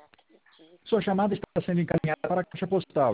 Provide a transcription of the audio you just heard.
Sua chamada está sendo encaminhada para a caixa postal.